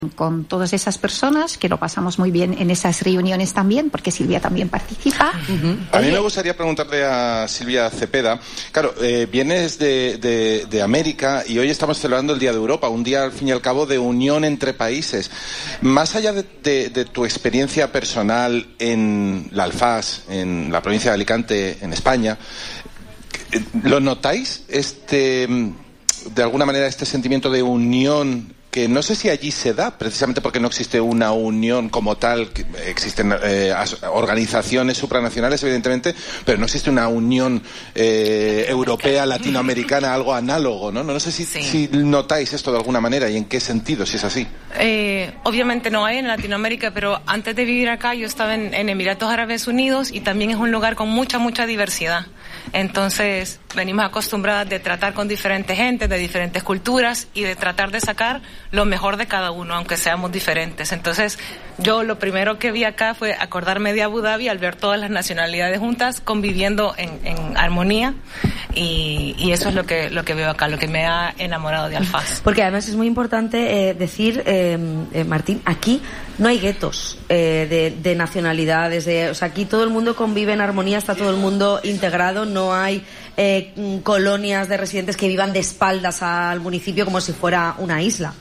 con todas esas personas, que lo pasamos muy bien en esas reuniones también, porque Silvia también participa. A mí me gustaría preguntarle a Silvia Cepeda, claro, vienes de América y hoy estamos celebrando el Día de Europa, un día al fin y al cabo de unión entre países. Más allá de tu experiencia personal en la Alfaz, en la provincia de Alicante, en España, ¿lo notáis de alguna manera este sentimiento de unión? Que no sé si allí se da, precisamente porque no existe una unión como tal, que existen organizaciones supranacionales, evidentemente, pero no existe una unión europea, latinoamericana, algo análogo, ¿no? No sé si notáis esto de alguna manera y en qué sentido, si es así. Obviamente no hay en Latinoamérica, pero antes de vivir acá yo estaba en Emiratos Árabes Unidos y también es un lugar con mucha diversidad. Entonces venimos acostumbradas de tratar con diferentes gente, de diferentes culturas y de tratar de sacar lo mejor de cada uno, aunque seamos diferentes. Entonces yo lo primero que vi acá fue acordarme de Abu Dhabi al ver todas las nacionalidades juntas conviviendo en armonía y eso es lo que veo acá, lo que me ha enamorado de Alfaz. Porque además es muy importante decir, Martín, aquí no hay guetos de nacionalidades, o sea, aquí todo el mundo convive en armonía, está todo el mundo integrado, no hay colonias de residentes que vivan de espaldas al municipio como si fuera una isla.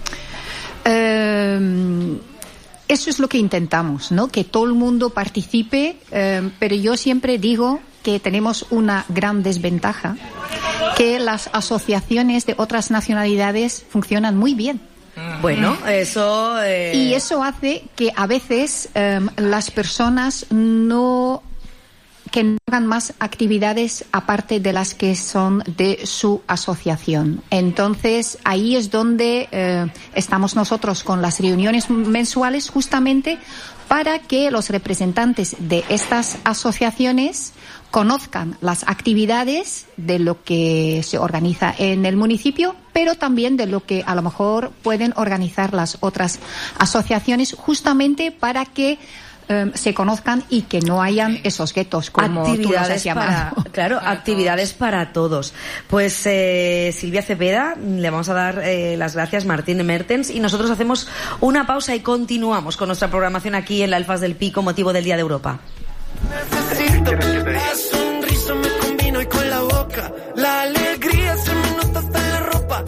Eso es lo que intentamos, ¿no? Que todo el mundo participe, pero yo siempre digo que tenemos una gran desventaja, que las asociaciones de otras nacionalidades funcionan muy bien. Bueno, eso... Y eso hace que a veces las personas que no hagan más actividades aparte de las que son de su asociación. Entonces, ahí es donde estamos nosotros con las reuniones mensuales, justamente para que los representantes de estas asociaciones conozcan las actividades de lo que se organiza en el municipio, pero también de lo que a lo mejor pueden organizar las otras asociaciones, justamente para que se conozcan y que no hayan esos guetos, como tú los has llamado. Claro, actividades para todos. Pues Silvia Cepeda, le vamos a dar las gracias, Martín Mertens, y nosotros hacemos una pausa y continuamos con nuestra programación aquí en la Alfaz del Pi con motivo del Día de Europa. Necesito la sonrisa, me combino y con la boca, la alegría se me nota hasta en la ropa.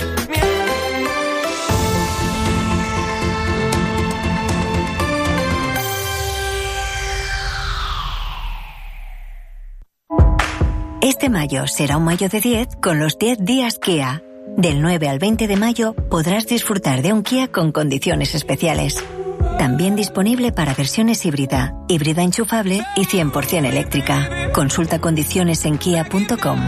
Este mayo será un mayo de 10 con los 10 días Kia. Del 9 al 20 de mayo podrás disfrutar de un Kia con condiciones especiales. También disponible para versiones híbrida enchufable y 100% eléctrica. Consulta condiciones en kia.com.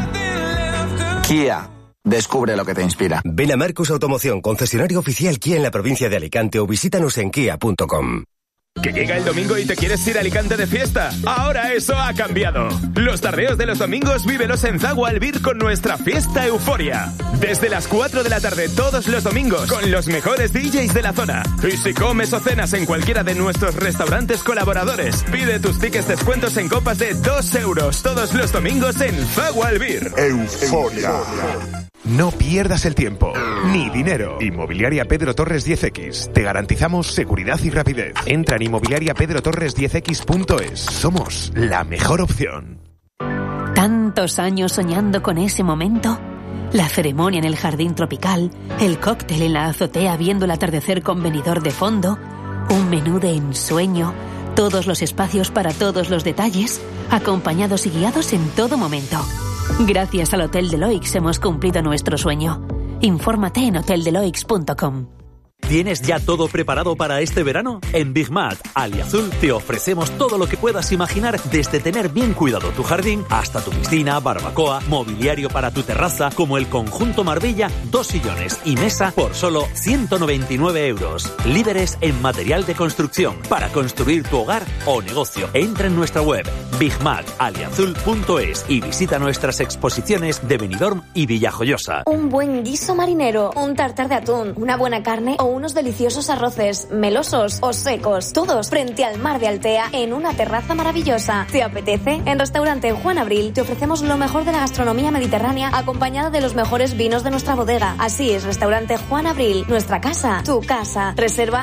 Kia. Descubre lo que te inspira. Ven a Marcus Automoción, concesionario oficial Kia en la provincia de Alicante, o visítanos en kia.com. ¿Que llega el domingo y te quieres ir a Alicante de fiesta? Ahora eso ha cambiado. Los tardeos de los domingos vívelos en Zagual Albir con nuestra fiesta Euforia. Desde las 4 de la tarde todos los domingos con los mejores DJs de la zona. Y si comes o cenas en cualquiera de nuestros restaurantes colaboradores, pide tus tickets descuentos en copas de 2 euros todos los domingos en Zagual Albir. Euforia. No pierdas el tiempo, ni dinero. Inmobiliaria Pedro Torres 10X. Te garantizamos seguridad y rapidez. Entra en inmobiliariapedrotorres10x.es. Somos la mejor opción. ¿Tantos años soñando con ese momento? La ceremonia en el jardín tropical, el cóctel en la azotea viendo el atardecer con venidor de fondo, un menú de ensueño, todos los espacios para todos los detalles, acompañados y guiados en todo momento. Gracias al Hotel Deloix hemos cumplido nuestro sueño. Infórmate en hoteldeloix.com. ¿Tienes ya todo preparado para este verano? En Big Mat, Aliazul, te ofrecemos todo lo que puedas imaginar, desde tener bien cuidado tu jardín hasta tu piscina, barbacoa, mobiliario para tu terraza, como el conjunto Marbella, 2 sillones y mesa por solo 199 euros. Líderes en material de construcción para construir tu hogar o negocio. Entra en nuestra web bigmataliazul.es y visita nuestras exposiciones de Benidorm y Villajoyosa. Un buen guiso marinero, un tartar de atún, una buena carne o una unos deliciosos arroces, melosos o secos, todos frente al mar de Altea en una terraza maravillosa. ¿Te apetece? En Restaurante Juan Abril te ofrecemos lo mejor de la gastronomía mediterránea acompañada de los mejores vinos de nuestra bodega. Así es, Restaurante Juan Abril, nuestra casa, tu casa. Reserva